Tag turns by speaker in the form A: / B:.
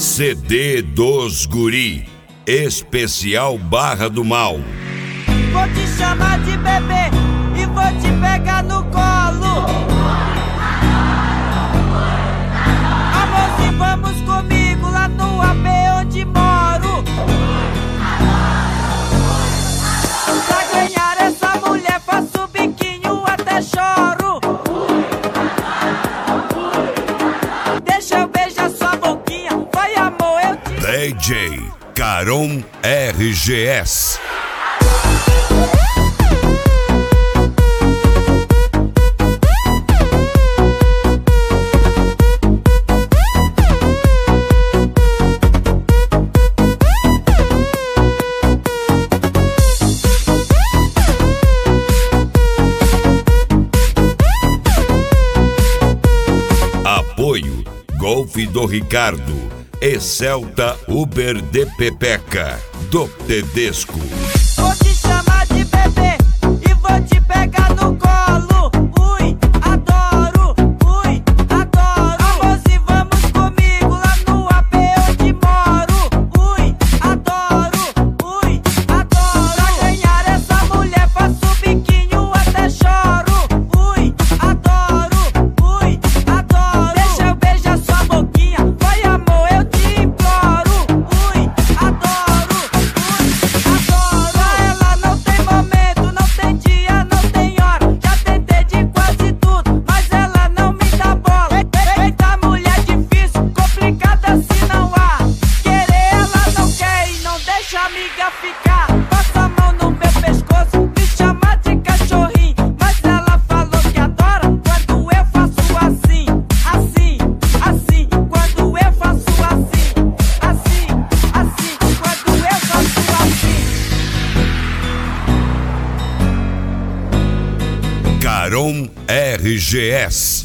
A: CD dos Guri, especial Barra do Mal.
B: Vou te chamar de bebê e vou te pegar no colo. Amor, se vamos comigo lá no AP onde moro. Pra ganhar essa mulher faço biquinho até choro. Deixa eu beijar sua boquinha, vai amor, eu te...
A: DJ Caron RGS. Apoio Golf do Ricardo e Celta Uber de Pepeca do Tedesco.
B: Vou te chamar de bebê e vou te pegar no colo. Ui, adoro, ui, adoro. Amor, se vamos comigo lá no AP onde moro. Ui, adoro, ui, adoro. Pra ganhar essa mulher faço biquinho até choro. Ui, adoro, ui, adoro. Deixa eu beijar sua boquinha, vai amor, eu te imploro. Ui, adoro, ui, adoro. Pra ela não tem momento, não tem dia, não tem hora. Já tentei de quase tudo, mas ela não me dá bola. Eita mulher difícil, complicada se não há. Querer ela não quer e não deixa a amiga ficar. Passa a mão no meu pescoço, me chama de cachorrinho. Mas ela falou que adora quando eu faço assim, assim, assim. Quando eu faço assim, assim, assim. Quando eu faço assim.
A: Caron RGS.